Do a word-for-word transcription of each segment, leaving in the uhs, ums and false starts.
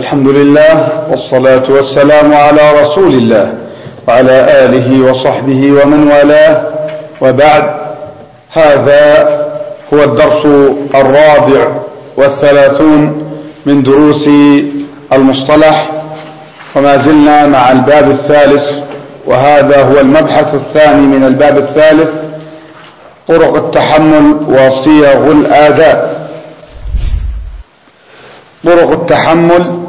الحمد لله والصلاة والسلام على رسول الله وعلى آله وصحبه ومن والاه، وبعد. هذا هو الدرس الرابع والثلاثون من دروس المصطلح، وما زلنا مع الباب الثالث، وهذا هو المبحث الثاني من الباب الثالث: طرق التحمل وصيغ الآداء. طرق التحمل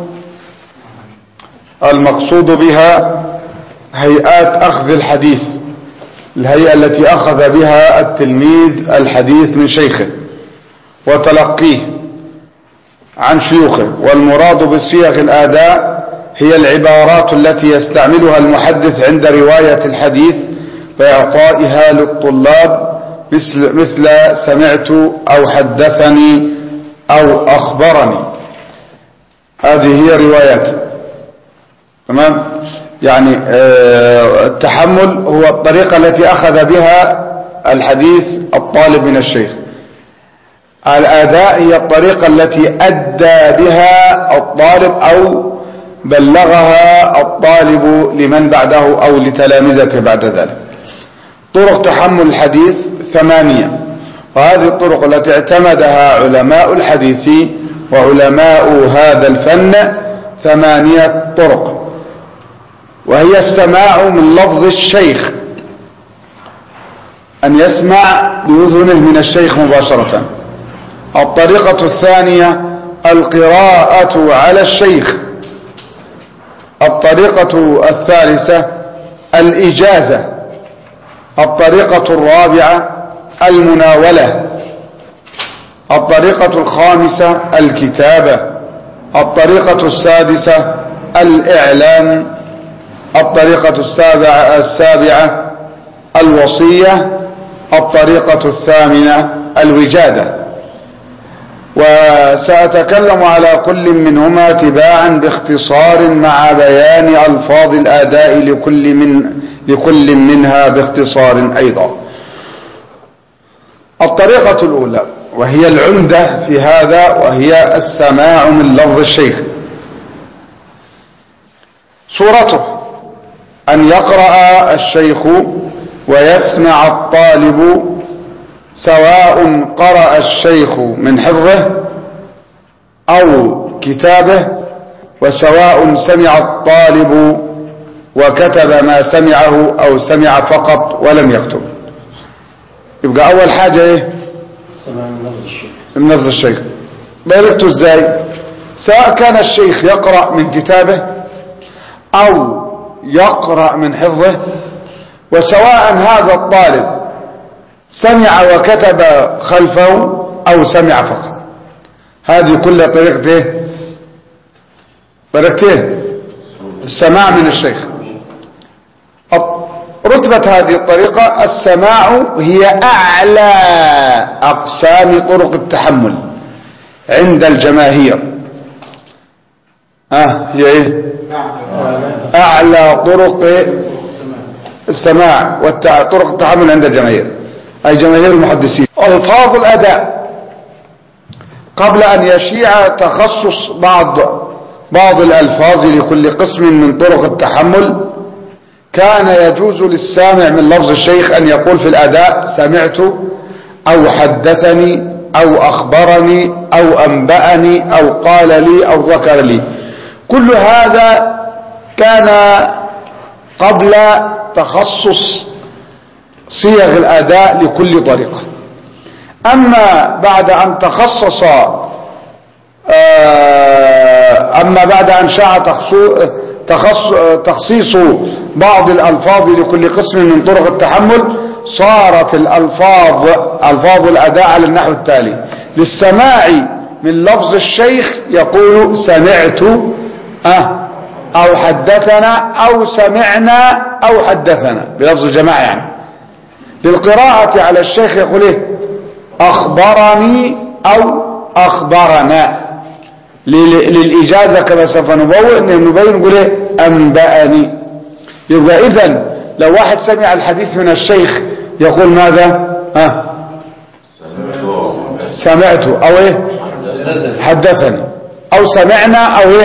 المقصود بها هيئات أخذ الحديث، الهيئة التي أخذ بها التلميذ الحديث من شيخه وتلقيه عن شيوخه. والمراد بصيغ الآداء هي العبارات التي يستعملها المحدث عند رواية الحديث وإعطائها للطلاب، مثل, مثل سمعت أو حدثني أو أخبرني. هذه هي رواياته. تمام؟ يعني التحمل هو الطريقة التي أخذ بها الحديث الطالب من الشيخ. الآداء هي الطريقة التي أدى بها الطالب أو بلغها الطالب لمن بعده أو لتلامذته بعد ذلك. طرق تحمل الحديث ثمانية، وهذه الطرق التي اعتمدها علماء الحديث وعلماء هذا الفن ثمانية طرق، وهي السماع من لفظ الشيخ، أن يسمع بأذنه من الشيخ مباشرة. الطريقة الثانية القراءة على الشيخ. الطريقة الثالثة الإجازة. الطريقة الرابعة المناولة. الطريقة الخامسة الكتابة. الطريقة السادسة الإعلام. الطريقة السابعة, السابعة الوصية. الطريقة الثامنة الوجادة. وسأتكلم على كل منهما تباعا باختصار مع بيان ألفاظ الآداء لكل, من لكل منها باختصار أيضا. الطريقة الأولى وهي العمدة في هذا، وهي السماع من لفظ الشيخ. صورته أن يقرأ الشيخ ويسمع الطالب، سواء قرأ الشيخ من حفظه أو كتابه، وسواء سمع الطالب وكتب ما سمعه أو سمع فقط ولم يكتب. يبقى أول حاجة إيه؟ من لفظ الشيخ. بيركته إزاي؟ سواء كان الشيخ يقرأ من كتابه أو يقرأ من حفظه، وسواء هذا الطالب سمع وكتب خلفه أو سمع فقط. هذه كلها طريقة إيه؟ طريقة إيه؟ السماع من الشيخ. رتبة هذه الطريقة السماع هي أعلى أقسام طرق التحمل عند الجماهير. ها هي إيه؟ أعلى طرق السماع وطرق التحمل عند الجماهير، أي جماهير المحدثين. ألفاظ الأداء، قبل أن يشيع تخصص بعض بعض الألفاظ لكل قسم من طرق التحمل، كان يجوز للسامع من لفظ الشيخ أن يقول في الأداء سمعت أو حدثني أو أخبرني أو أنبأني أو قال لي أو ذكر لي. كل هذا كان قبل تخصص صيغ الأداء لكل طريقة. أما بعد أن تخصص أما بعد أن شاع تخصيص بعض الألفاظ لكل قسم من طرق التحمل، صارت الألفاظ ألفاظ الأداء على النحو التالي: للسماع من لفظ الشيخ يقول سمعت أو حدثنا أو سمعنا أو حدثنا بلفظ الجماعة يعني. للقراءة على الشيخ يقول إيه؟ أخبرني أو أخبرنا. للإجازة كما سوف نبين نقول إيه؟ أنبأني. يبقى إذن لو واحد سمع الحديث من الشيخ يقول ماذا؟ ها سمعت أو إيه؟ حدثني. أو سمعنا أو إيه؟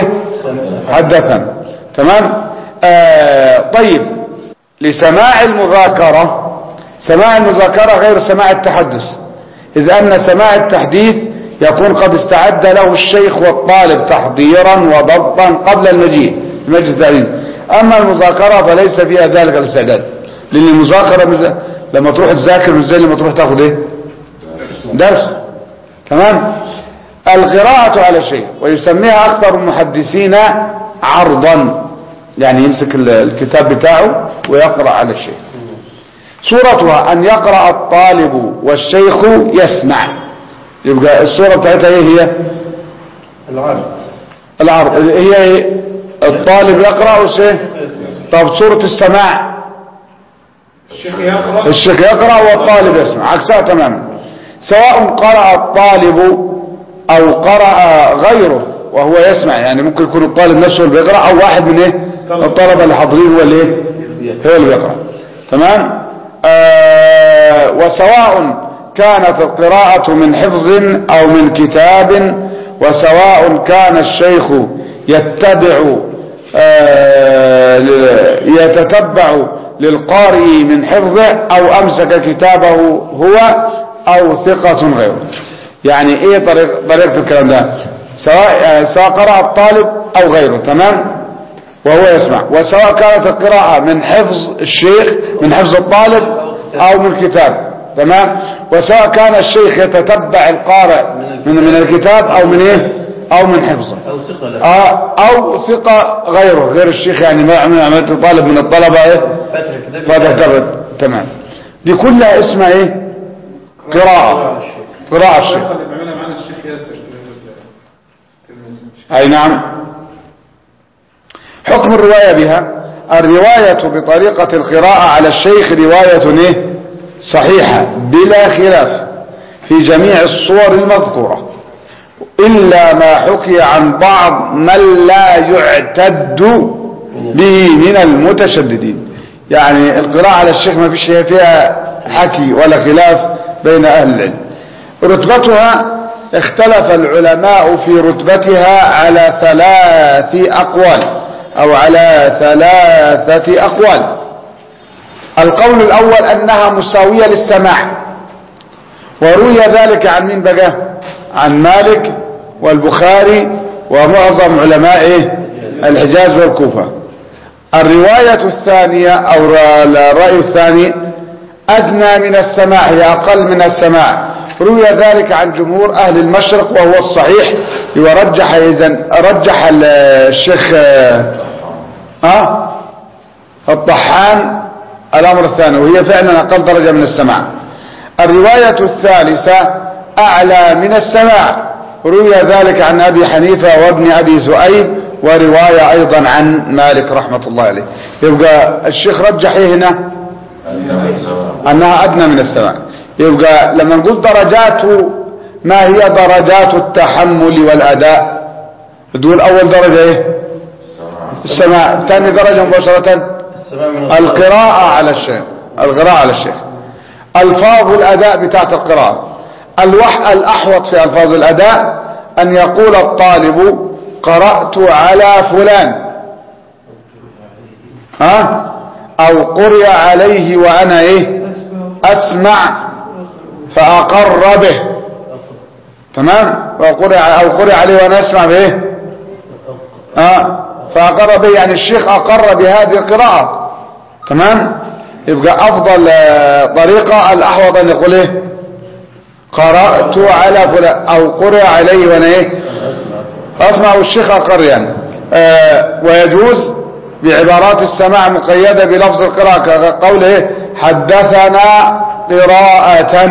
حدثنا. تمام. آه طيب، لسماع المذاكرة، سماع المذاكرة غير سماع التحدث، إذ أن سماع التحديث يكون قد استعد له الشيخ والطالب تحضيرا وضبطا قبل المجيء لمجلس التحديث. أما المذاكرة فليس فيها ذلك الاستعداد، لأن المذاكرة مز... لما تروح تذاكر مش زي لما تروح تاخذ ايه درس. تمام. القراءة على الشيخ، ويسميها أكثر المحدثين عرضا، يعني يمسك الكتاب بتاعه ويقرأ على الشيخ. صورتها أن يقرأ الطالب والشيخ يسمع. يبقى الصورة بتاعتها ايه هي؟ العرض. العرض هي ايه؟ الطالب يقرأ والشيخ. طب صورة السماع؟ الشيخ يقرأ الشيخ يقرأ والطالب يسمع، عكسها تماما. سواء قرأ الطالب أو قرأ غيره وهو يسمع، يعني ممكن يكون الطالب نفسه اللي بيقرأ أو واحد من ايه الطلبة اللي حاضرين هو اللي ايه هو اللي بيقرأ. تمام. آه وسواء كانت القراءة من حفظ أو من كتاب، وسواء كان الشيخ يتبع آه يتتبع للقارئ من حفظه أو أمسك كتابه هو أو ثقة غيره. يعني ايه طريق طريقة الكلام ده؟ سواء سواء قرأ الطالب أو غيره. تمام. وهو يسمع. وسواء كانت القراءة من حفظ الشيخ، من حفظ الطالب أو من الكتاب. تمام. وسواء كان الشيخ يتتبع القارئ من من الكتاب أو من ايه أو من حفظه أو ثقة آه أو ثقة غيره غير الشيخ، يعني ما عملت طالب من الطلبة ايه فتحتفظ. تمام. دي كلها اسمها ايه قراءة قراءة الشيخ. أي نعم. حكم الرواية بها: الرواية بطريقة القراءة على الشيخ رواية ايه صحيحة بلا خلاف في جميع الصور المذكورة، إلا ما حكي عن بعض من لا يعتد به من المتشددين. يعني القراءة على الشيخ ما فيش فيها حكي ولا خلاف بين أهل العلم. رتبتها: اختلف العلماء في رتبتها على ثلاث أقوال أو على ثلاثة أقوال. القول الأول أنها مساوية للسماع، وروي ذلك عن من بقى؟ عن مالك والبخاري ومعظم علماء الحجاز والكوفة. الرواية الثانية أو الرأي الثاني أدنى من السماع، هي أقل من السماع، روي ذلك عن جمهور أهل المشرق وهو الصحيح. ورجح إذن رجح الشيخ ها الطحان الأمر الثاني، وهي فعلا أقل درجة من السماع. الرواية الثالثة أعلى من السماع، روي ذلك عن أبي حنيفة وابن أبي ذؤيب، ورواية أيضا عن مالك رحمة الله عليه. يبقى الشيخ رجح إيه هنا؟ أنها أدنى من السماع. يبقى لما نقول درجات، ما هي درجات التحمل والأداء؟ تقول أول درجة إيه؟ السماع. ثاني درجة مباشرة القراءة على الشيخ، القراءة على الشيخ. ألفاظ الأداء بتاعت القراءة: الوح الأحوط في ألفاظ الأداء أن يقول الطالب قرأت على فلان، ها، أو قرئ عليه وأنا إيه أسمع فأقر به. تمام. وقرئ أو قرئ عليه وأنا أسمع به ها فأقر به، يعني الشيخ أقر بهذه القراءة. تمام. يبقى أفضل طريقة الأحوط أن يقول إيه قرأت على فلان أو قرئ عليه وأنا إيه أسمع والشيخ أقر يعني. آه ويجوز بعبارات السماع مقيدة بلفظ القراءة، كقول إيه حدثنا قراءة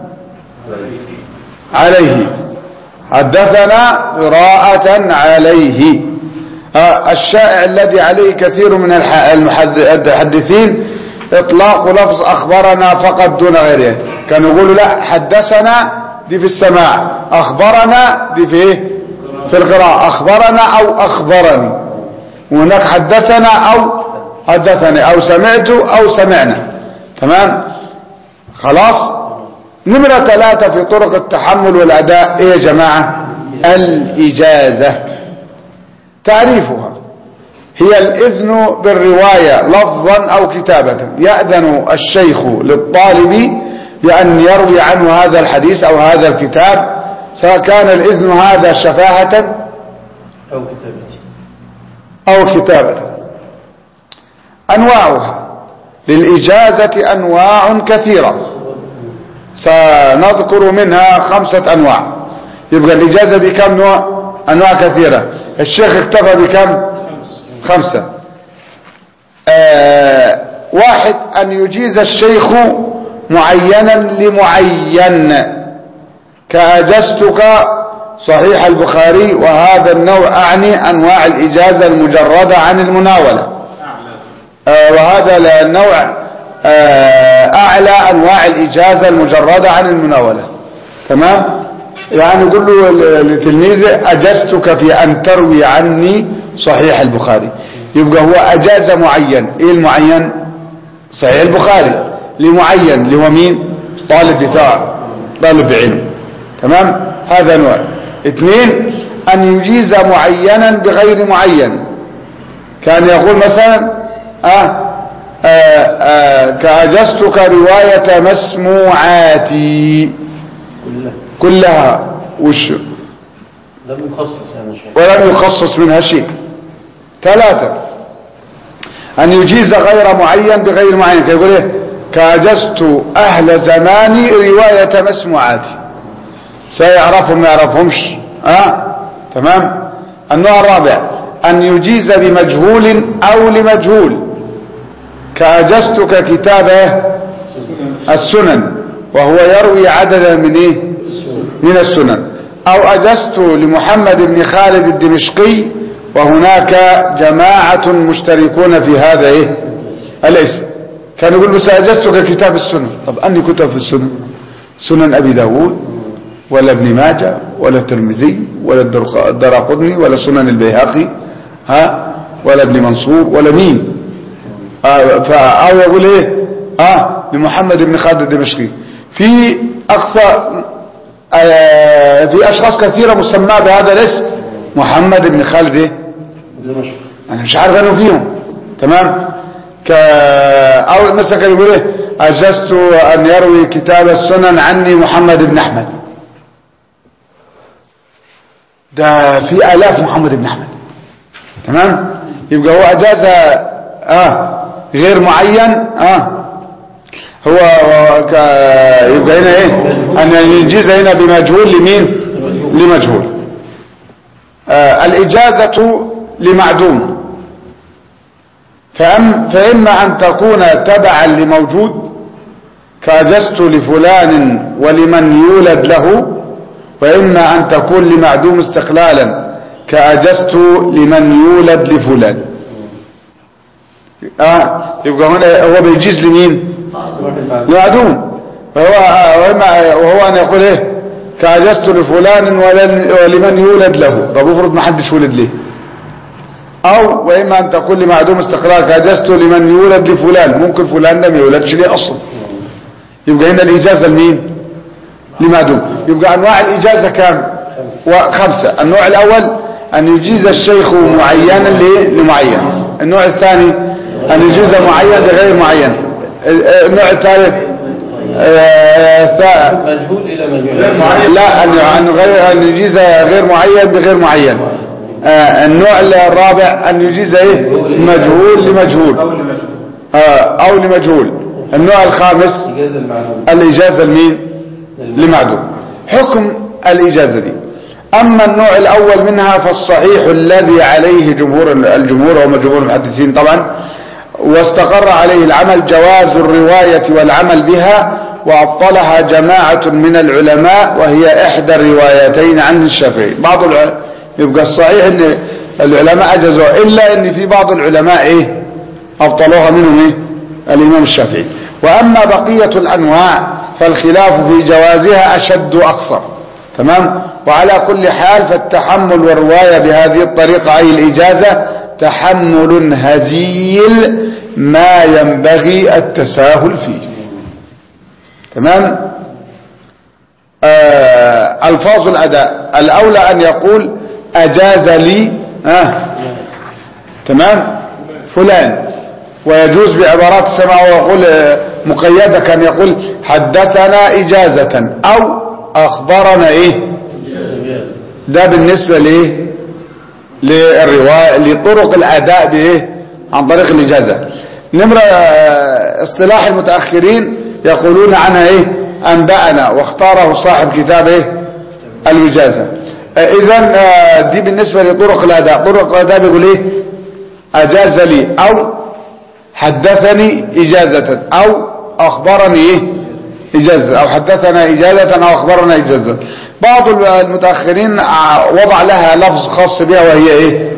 عليه، حدثنا قراءة عليه. آه الشائع الذي عليه كثير من المحدثين إطلاق لفظ أخبرنا فقط دون غيره. كانوا يقولوا لا، حدثنا دي في السماع، أخبرنا دي في إيه في القراءة، أخبرنا أو أخبرني، وهناك حدثنا أو حدثني أو سمعت أو سمعنا. تمام. خلاص. نمرة ثلاثة في طرق التحمل والأداء إيه يا جماعة؟ الإجازة. تعريفها هي الإذن بالرواية لفظا أو كتابة. يأذن الشيخ للطالب بأن يروي عنه هذا الحديث أو هذا الكتاب، سواء كان الإذن هذا شفاهة أو كتابة أو كتابة. أنواعها للإجازة أنواع كثيرة، سنذكر منها خمسة أنواع. يبقى الإجازة بكم نوع؟ أنواع كثيرة. الشيخ اكتفى بكم؟ خمسة. آه واحد، أن يجيز الشيخ معينا لمعين، كأجزتك صحيح البخاري، وهذا النوع أعني أنواع الإجازة المجردة عن المناولة. آه وهذا النوع آه أعلى أنواع الإجازة المجردة عن المناولة. تمام؟ يعني يقول له لتلميذه أجزتك في أن تروي عني صحيح البخاري، يبقى هو أجاز معين. إيه المعين؟ صحيح البخاري لمعين، اللي هو مين؟ طالب بتاع طالب علم. تمام؟ هذا نوع. اثنين، أن يجيز معينا بغير معين، كان يقول مثلا آه آه آه كأجزتك رواية مسموعاتي كلها كلها وش لم يخصص يعني شيء، ولم يخصص منها شيء. ثلاثة، أن يجيز غير معين بغير معين، كيقول إيه؟ كأجزت أهل زماني رواية مسموعاتي، سيعرفهم ما يعرفهمش. آه؟ تمام. النوع الرابع، أن يجيز بمجهول أو لمجهول، كأجزتك كتابه السنن، وهو يروي عددا من إيه؟ من السنن. أو أجزت لمحمد بن خالد الدمشقي، وهناك جماعة مشتركون في هذا إيه؟ الاسم. كان يقول بس أجزتك كتاب السنن. طب أني كتب في السنن؟ سنن أبي داود ولا ابن ماجه ولا الترمذي ولا الدراقطني ولا سنن البيهقي ها ولا ابن منصور ولا مين؟ آه أو يقول إيه؟ آه لمحمد بن خالد الدمشقي. في أكثر آه في أشخاص كثيرة مسمى بهذا الاسم محمد بن خالد إيه؟ دمشق، أنا مش عارف أنه فيهم. تمام. ك أو مثلا كان يقول إيه؟ أجزت أن يروي كتاب السنن عني محمد بن أحمد. ده في آلاف محمد بن أحمد. تمام. يبقى هو أجاز آه غير معين. آه هو ك... يبقى هنا ايه؟ ان يجيز هنا بمجهول لمين؟ لمجهول. آه الإجازة لمعدوم، فأم فإما أن تكون تبعا لموجود، كأجزت لفلان ولمن يولد له، وإما أن تكون لمعدوم استقلالا، كأجزت لمن يولد لفلان. آه يبقى هنا هو بيجيز لمين؟ لمعدوم. وهو وهو أن يقول إيه؟ كأجزت لفلان ولمن يولد له. طب افرض ما حدش ولد ليه. أو وإما أن تكون لمعدوم استقلال، كأجزت لمن يولد لفلان، ممكن فلان ده ما يولدش ليه أصلا. يبقى هنا الإجازة لمين؟ لمعدوم. يبقى أنواع الإجازة كام؟ وخمسة. النوع الأول أن يجيز الشيخ معينا لمعين. النوع الثاني أن يجيز معين بغير معين. النوع الثالث مجهول إلى مجهول، لا أن غير أن يجيز غير معين بغير معين. آه النوع الرابع أن يجيز إيه؟ مجهول لمجهول آه أو لمجهول. النوع الخامس الإجازة لمين؟ لمعدوم. حكم الإجازة دي. أما النوع الأول منها فالصحيح الذي عليه جمهور الجمهور وهم جمهور المحدثين طبعا، واستقر عليه العمل، جواز الرواية والعمل بها، وأبطلها جماعة من العلماء، وهي إحدى الروايتين عن الشافعي. بعض العلماء يبقى الصحيح ان العلماء اجازوا، الا ان في بعض العلماء ايه ابطلوها منهم ايه الامام الشافعي. واما بقية الانواع فالخلاف في جوازها اشد اكثر. تمام. وعلى كل حال فالتحمل والرواية بهذه الطريقة اي الاجازة تحمل هزيل ما ينبغي التساهل فيه. تمام. آه الفاظ الاداء، الاولى ان يقول أجاز لي آه تمام فلان. ويجوز بعبارات السماع ويقول مقيدة، كان يقول حدثنا إجازة أو أخبرنا إيه، ده بالنسبة لإيه للرواية لطرق الأداء بإيه عن طريق الإجازة. نمرة اصطلاح المتأخرين يقولون عنها إيه أنبأنا، واختاره صاحب كتاب إيه الوجازة. إذن دي بالنسبة لطرق الأداء. طرق الأداء بيقول إيه أجاز لي أو حدثني إجازة أو أخبرني إيه إجازة أو حدثنا إجازة أو أخبرنا إجازة. بعض المتأخرين وضع لها لفظ خاص بها وهي إيه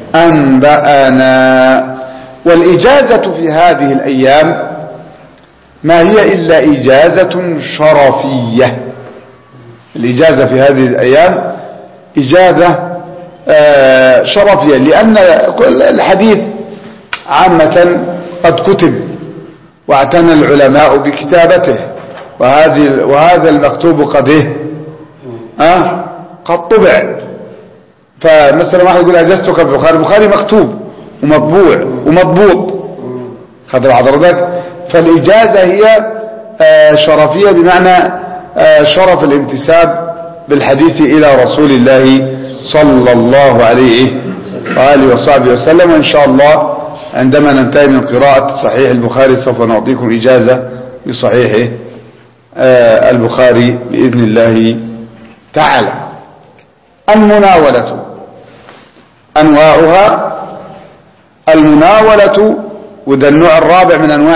أنبأنا. والإجازة في هذه الأيام ما هي إلا إجازة شرفية. الإجازة في هذه الأيام إجازة شرفية، لأن الحديث عامة قد كتب واعتنى العلماء بكتابته، وهذه وهذا المكتوب قد ايه اه قد طبع. فمثلا واحد يقول اجازتك في البخاري، البخاري مكتوب ومطبوع ومضبوط، خد حضرتك. فالاجازه هي آه شرفيه، بمعنى آه شرف الانتساب بالحديث الى رسول الله صلى الله عليه واله وصحبه وسلم. وان شاء الله عندما ننتهي من قراءة صحيح البخاري سوف نعطيكم إجازة بصحيح آه البخاري بإذن الله تعالى. المناولة أنواعها. المناولة وده النوع الرابع من أنواع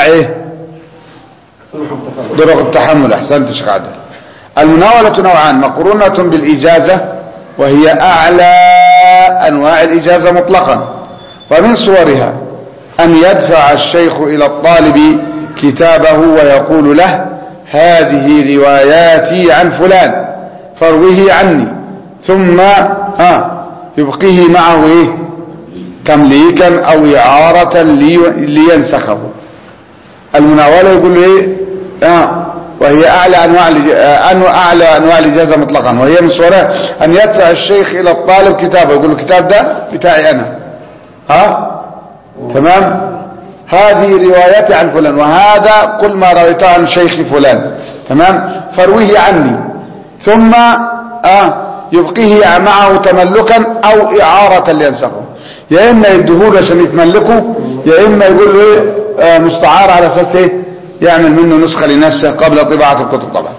طرق التحمل. أحسنت شيخ عادل. المناولة نوعان، مقرونة بالإجازة وهي أعلى أنواع الإجازة مطلقا، ومن صورها أن يدفع الشيخ إلى الطالب كتابه ويقول له هذه رواياتي عن فلان فارويه عني، ثم ها يبقيه معه إيه تمليكا أو إعارة لي لينسخه. المناولة يقول له إيه آه وهي أعلى أنواع أعلى أنواع الإجازة مطلقا، وهي من صورها أن يدفع الشيخ إلى الطالب كتابه، يقول له الكتاب ده بتاعي أنا ها تمام، هذه روايتي عن فلان، وهذا كل ما رويته عن شيخ فلان تمام، فارويه عني، ثم آه يبقيه معه تملكا أو إعارة لينسخه. يا إما يدهوله عشان يتملكه، يا إما يقول له إيه آه مستعار على أساس إيه يعمل منه نسخة لنفسه قبل طباعة الكتب. طبعا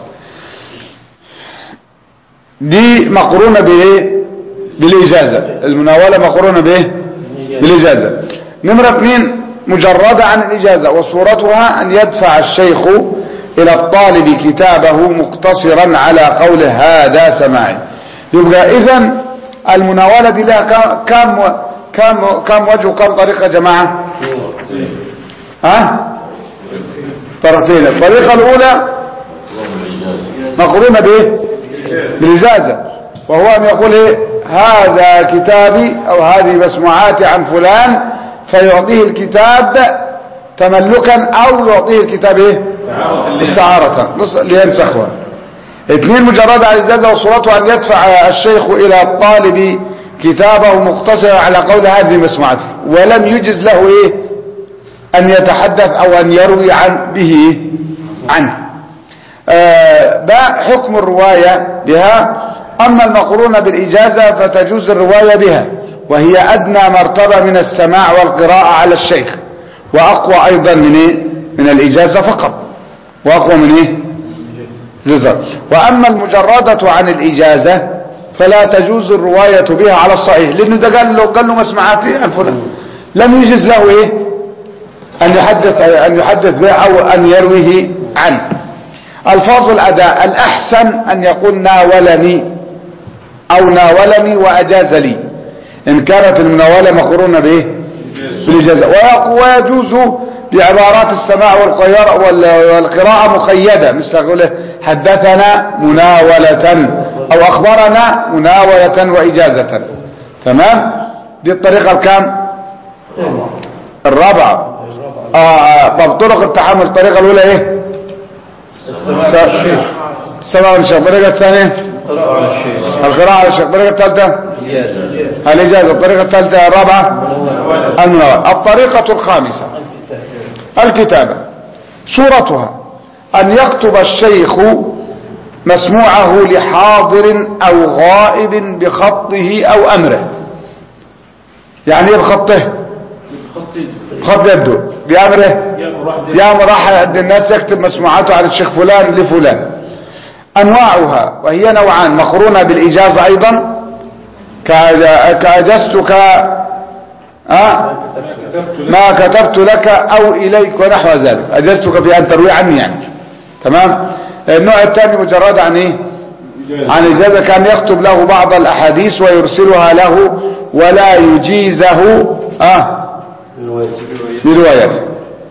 دي مقرونة بإيه بالإجازة. المناولة مقرونة بإيه بالإجازة. نمرة اثنين مجردة عن الإجازة، وصورتها أن يدفع الشيخ إلى الطالب كتابه مقتصرا على قوله هذا سماعي. يبقى إذن المناولة دي لها كم كم كم وجه وكم طريقة يا جماعة؟ ها طريقتين. الطريقة الأولى مقرونة بإيه بالإجازة، وهو أن يقول إيه هذا كتابي أو هذه مسموعاتي عن فلان، فيعطيه الكتاب تملكا أو يعطيه الكتاب إيه استعارة لينسخها. اثنين مجرد عن الإجازة، وصورته أن يدفع الشيخ إلى الطالب كتابه مقتصرا على قول هذه مسموعاتي، ولم يجز له إيه أن يتحدث أو أن يروي عن به عنه. آه ده حكم الرواية بها. أما المقرونة بالإجازة فتجوز الرواية بها، وهي أدنى مرتبة من السماع والقراءة على الشيخ، وأقوى أيضا من إيه من الإجازة فقط، وأقوى من إيه جزر. وأما المجردة عن الإجازة فلا تجوز الرواية بها على الصحيح، لأنه ده قال له قال له مسمعاتي عن فلان، لم يجز له إيه أن يحدث أن يحدث به أو أن يرويه عنه. ألفاظ الأداء الأحسن أن يقول ناولني أو ناولني وأجاز لي، إن كانت المناولة مقرونة به بالإجازة. ويجوز بعبارات السماع والقراءة مقيدة، مثل يقول حدثنا مناولة أو أخبرنا مناولة وإجازة. تمام. دي الطريقة الكام الرابعة. آه طب طرق التحمل الطريقة الأولى إيه سواء. الطريقة الثانية القراءة على الشيخ. القراءة على الشيخ. الطريقة الثالثة الإجازة. الطريقة الثالثة الرابعة المناولة. الطريقة الخامسة الكتابة. صورتها أن يكتب الشيخ مسموعه لحاضر أو غائب بخطه أو أمره. يعني ايه بخطه؟ خط يده بأمره، يأمر أحد الناس يكتب مسموعاته على الشيخ فلان لفلان. أنواعها وهي نوعان: مقرونة بالإجازة أيضا كأجزتك أه؟ ما كتبت لك أو إليك ونحو ذلك، أجزتك في أن تروي عني يعني. تمام. النوع الثاني مجرد عن إيه؟ عن إجازة، كان يكتب له بعض الأحاديث ويرسلها له ولا يجيزه أه بروايته.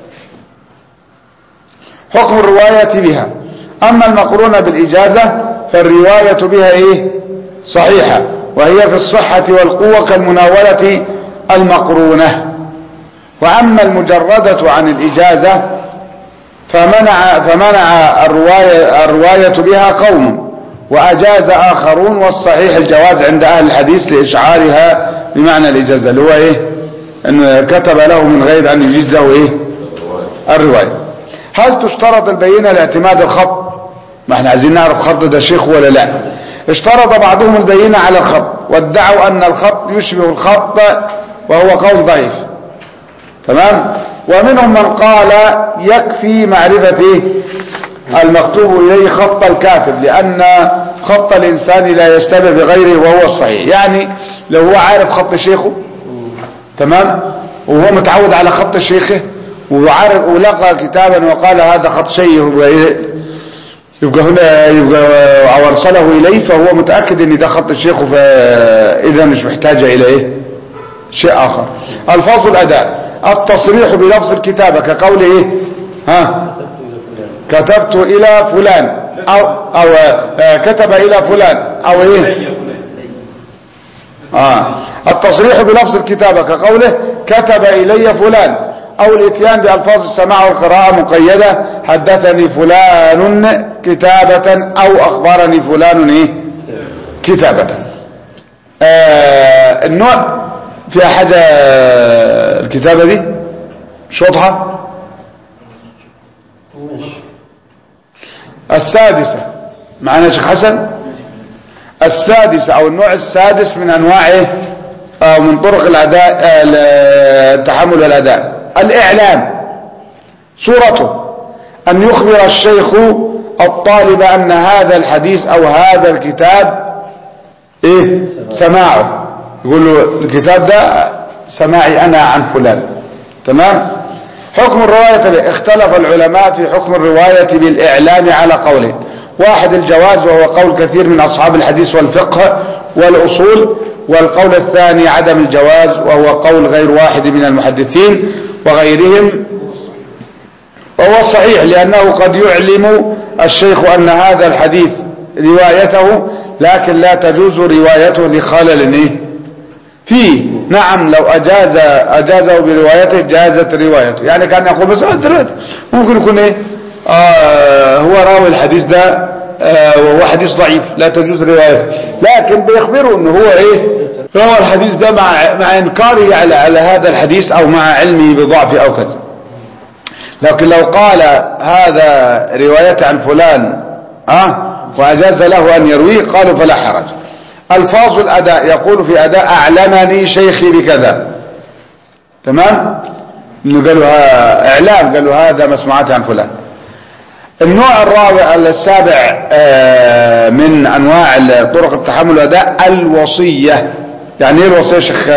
حكم الرواية بها. أما المقرونة بالإجازة فالرواية بها إيه؟ صحيحة، وهي في الصحة والقوة كالمناولة المقرونة. وأما المجردة عن الإجازة فمنع, فمنع الرواية, الرواية بها قوم وأجاز آخرون، والصحيح الجواز عند أهل الحديث لإشعارها بمعنى الإجازة، اللي هو إيه؟ أنه كتب له من غير أن يجيز له إيه؟ الرواية. هل تشترط البينة لاعتماد الخط؟ ما احنا عايزين نعرف خط ده شيخ ولا لا. اشترط بعضهم البينة على الخط وادعوا أن الخط يشبه الخط، وهو قول ضعيف. تمام. ومنهم من قال يكفي معرفة المكتوب إليه خط الكاتب، لأن خط الإنسان لا يشتبه بغيره وهو الصحيح. يعني لو هو عارف خط شيخه تمام، وهو متعود على خط شيخه وعارف ولقى كتابا وقال هذا خط شيخ، يبقى هنا يبقى وارسله إليه فهو متأكد ان ده خط الشيخ، فإذا مش محتاجة إلى إيه؟ شيء آخر. الفاظ الأداء. التصريح بلفظ الكتابة كقول إيه؟ ها كتبت إلى فلان أو, أو كتب إلى فلان أو إيه؟ آه. التصريح بلفظ الكتابة كقوله كتب إلي فلان، أو الاتيان بألفاظ السماع والقراءة مقيدة: حدثني فلان كتابة أو أخبرني فلان إيه؟ كتابة. آه النوع فيها حاجة الكتابة دي مش واضحة. السادسة معنا شيخ حسن. السادسة أو النوع السادس من أنواعه أو من طرق الأداء التحمل الأداء الإعلام. صورته أن يخبر الشيخ الطالب أن هذا الحديث أو هذا الكتاب إيه سماعه، يقول له الكتاب ده سماعي أنا عن فلان. تمام. حكم الرواية. اختلف العلماء في حكم الرواية بالإعلام على قولين: واحد الجواز وهو قول كثير من أصحاب الحديث والفقه والأصول، والقول الثاني عدم الجواز وهو قول غير واحد من المحدثين وغيرهم، وهو صحيح لأنه قد يعلم الشيخ أن هذا الحديث روايته، لكن لا تجوز روايته لخلل فيه. نعم لو أجاز أجازه بروايته جازت روايته، يعني كان يقول بس ممكن يكون إيه آه هو راوي الحديث ده آه وهو حديث ضعيف لا تجوز روايته، لكن بيخبره انه هو ايه روى الحديث ده مع مع انكاره على على هذا الحديث او مع علمه بضعفه او كذا. لكن لو قال هذا رواية عن فلان اه واجاز له ان يرويه قالوا فلا حرج. الفاظ الاداء. يقول في اداء اعلمني شيخي بكذا. تمام. انه قالوا اعلام، قالوا هذا مسموعات عن فلان. النوع الرابع السابع من انواع طرق التحمل والاداء الوصية. يعني ايه الوصية شيخ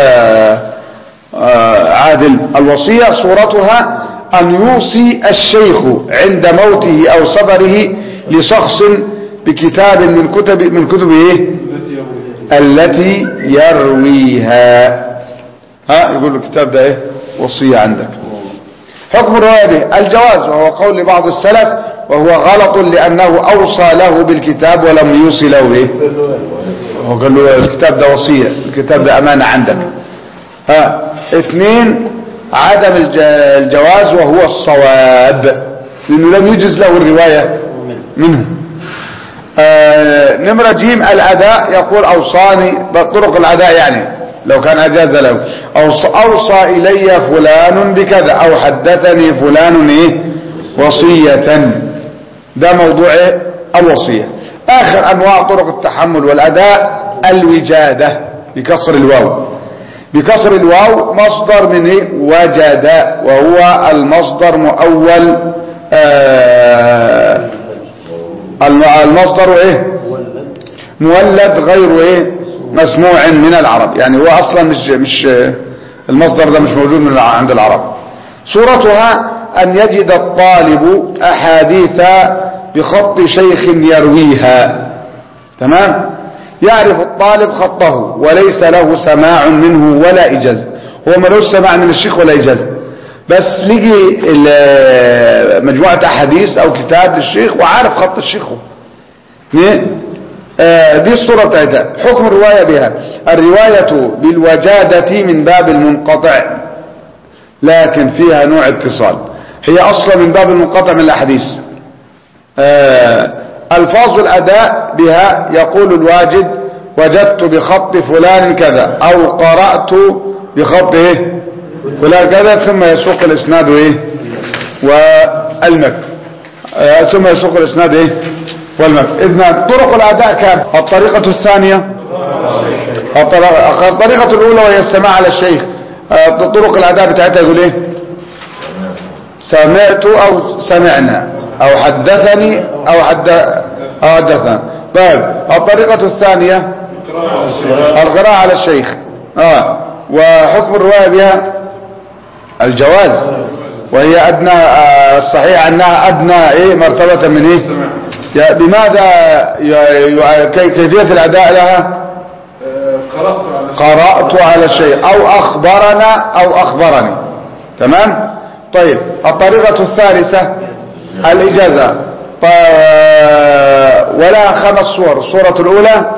عادل؟ الوصية صورتها ان يوصي الشيخ عند موته او صدره لشخص بكتاب من كتب من كتب ايه التي يرويها. ها يقول الكتاب ده ايه وصية عندك. حكم الرواية به الجواز وهو قول بعض السلف، وهو غلط لأنه أوصى له بالكتاب ولم يوصي له به. هو قال له الكتاب ده وصية، الكتاب ده أمانة عندك. ها اثنين عدم الجواز وهو الصواب لأنه لم يجز له الرواية منه. آه نمرة جيم الأداء، يقول أوصاني، طرق الأداء يعني لو كان أجاز له، أوصى, أوصى إلي فلان بكذا، أو حدثني فلان إيه وصية. ده موضوع الوصية. آخر أنواع طرق التحمل والأداء الوجادة بكسر الواو. بكسر الواو مصدر من إيه؟ وجد، وهو المصدر مؤول. آه المصدر إيه مولد غير إيه مسموع من العرب، يعني هو أصلا مش مش المصدر ده مش موجود من عند العرب. صورتها أن يجد الطالب أحاديث بخط شيخ يرويها. تمام. يعرف الطالب خطه وليس له سماع منه ولا إجازة، هو ملوش سماع من الشيخ ولا إجازة، بس لقي مجموعة أحاديث أو كتاب للشيخ وعارف خط الشيخ. آه دي الصورة بتاعتها. حكم الرواية بها، الرواية بالوجادة من باب المنقطع لكن فيها نوع اتصال، هي أصلا من باب المنقطع من الأحاديث. آه الفاظ الأداء بها، يقول الواجد وجدت بخط فلان كذا، أو قرأت بخط إيه فلان كذا، ثم يسوق الإسناد إيه والمك آه ثم يسوق الإسناد إيه والمك. إذن طرق الأداء كام؟ الطريقة الثانية، الطريقة الأولى وهي السماع على الشيخ. آه طرق الأداء بتاعتها يقول إيه سمعت أو سمعنا، أو حدثني أو حدثنا. طيب الطريقة الثانية القراءة على الشيخ. آه. وحكم الرواية بها الجواز، وهي أدنى آه الصحيح أنها أدنى إيه مرتبة من إيه. بماذا كيفية الأداء لها؟ قرأت على الشيء أو أخبرنا أو أخبرني. تمام. طيب الطريقة الثالثة الإجازة، ولا خمس صور. الصورة الأولى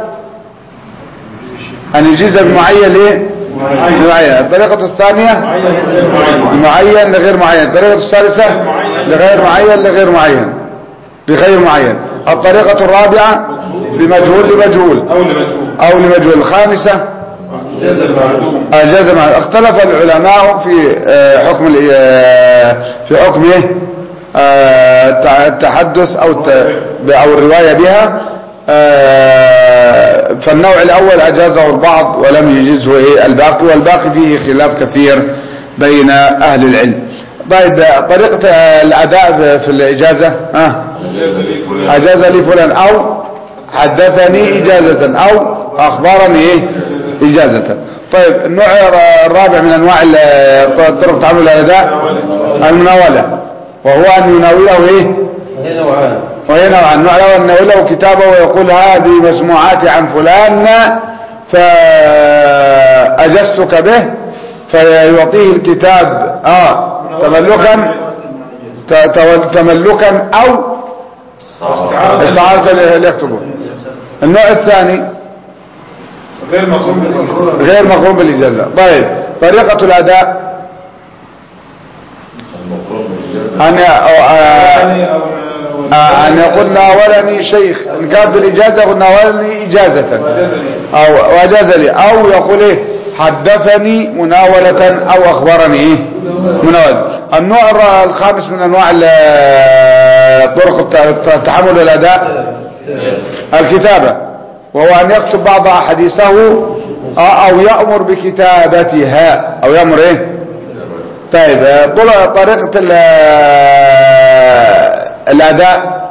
أن يجيز بمعين ليه معين. الطريقة الثانية معين لغير معين. الطريقة الثالثة لغير معين لغير معين بغير معين. الطريقة الرابعة بمجهول لمجهول أو لمجهول. الخامسة الجزم. اختلف العلماء في حكم في حكم التحدث أو أو الرواية بها. فالنوع الأول أجازه البعض ولم يجزه الباقي، والباقي فيه خلاف كثير بين أهل العلم. طيب طريقة الأداء في الإجازة ها أجاز لي فلان أو حدثني إجازة أو أخبرني إيه إجازة. طيب النوع الرابع من أنواع طرق تعامل الأداء المناولة، وهو أن يناوله إيه وهي نوعان. النوع الأول أن يناوله كتابه ويقول هذه مسموعاتي عن فلان فأجزتك به، فيعطيه الكتاب آه تملكا تملكا أو استعارة ليكتبه. النوع الثاني غير مقوم غير مقوم بالإجازة. طيب طريقة الأداء أن أن يقول ناولني شيخ، إن كان بالإجازة يقول ناولني إجازة أو وأجاز لي، أو يقول إيه حدثني مناولة أو أخبرني إيه مناولة. النوع الخامس من أنواع طرق التحمل والأداء الكتابة، وهو أن يكتب بعض أحاديثه أو يأمر بكتابتها أو يأمر إيه. طيب طريقة الأداء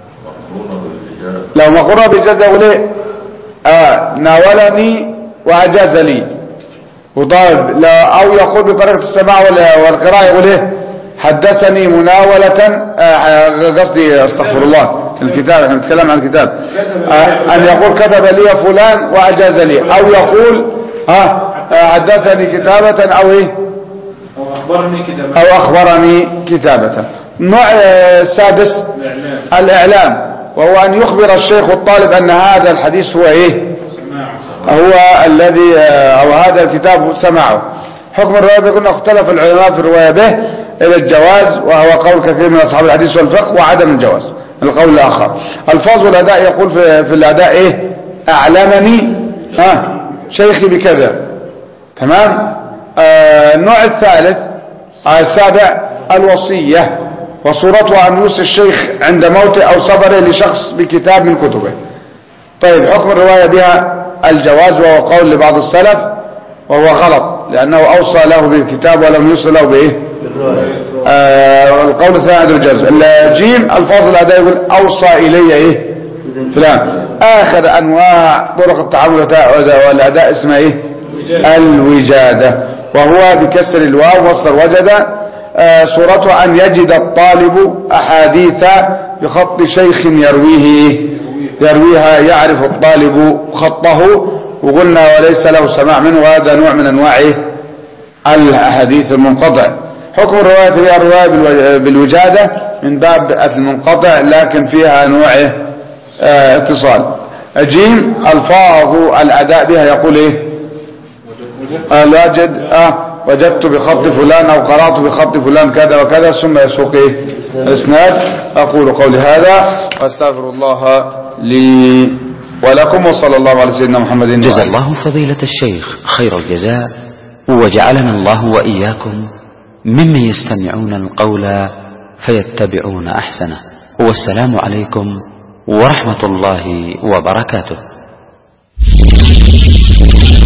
لو مقرونة بالإجازة يقول إيه آه ناولني وأجاز لي. وطيب أو يقول بطريقة السماع والقراءة يقول إيه حدثني مناولة آه قصدي استغفر الله الكتاب، احنا نتكلم عن الكتاب. آه أن يقول كتب لي فلان وأجاز لي، أو يقول ها آه حدثني كتابة أو إيه أو أخبرني كتابة أو أخبرني كتابة. النوع السادس الإعلام، وهو أن يخبر الشيخ الطالب أن هذا الحديث هو إيه هو الذي أو هذا الكتاب سمعه. حكم الرواية بيقولنا اختلف العلماء في الرواية به إلى الجواز، وهو قول كثير من أصحاب الحديث والفقه، وعدم الجواز. القول الآخر. الفاظ الأداء يقول في, في الأداء إيه؟ أعلمني ها شيخي بكذا. تمام. آه النوع الثالث آه السابع الوصية، وصورتها أن يوصي الشيخ عند موته أو سفره لشخص بكتاب من كتبه. طيب حكم الرواية بها الجواز، وهو قول لبعض السلف وهو غلط لأنه أوصى له بالكتاب ولم يوصي له بإيه؟ آه القول الثاني الجواز. الجيم الفاظ الأداء يقول أوصى إلي إيه فلان. آخر أنواع طرق التعامل والأداء اسمها إيه؟ الوجادة، وهو بكسر الواو مصدر وجد. آه صورته أن يجد الطالب أحاديث بخط شيخ يرويه يرويها يعرف الطالب خطه، وقلنا وليس له سماع منه، وهذا نوع من أنواع الأحاديث المنقطع. حكم الرواية هي الرواية بالوجادة من باب المنقطع لكن فيها نوع اه اتصال. جيم الفاظ الأداء بها يقول ايه؟ الواجد اه وجدت بخط فلان أو قرأت بخط فلان كذا وكذا، ثم يسوق ايه؟ اسناد. أقول قولي هذا واستغفر الله لي ولكم، وصلى الله على سيدنا محمد. جزا الله فضيلة الشيخ خير الجزاء، وجعلنا الله وإياكم ممن يستمعون القول فيتبعون أحسنه. والسلام عليكم ورحمة الله وبركاته.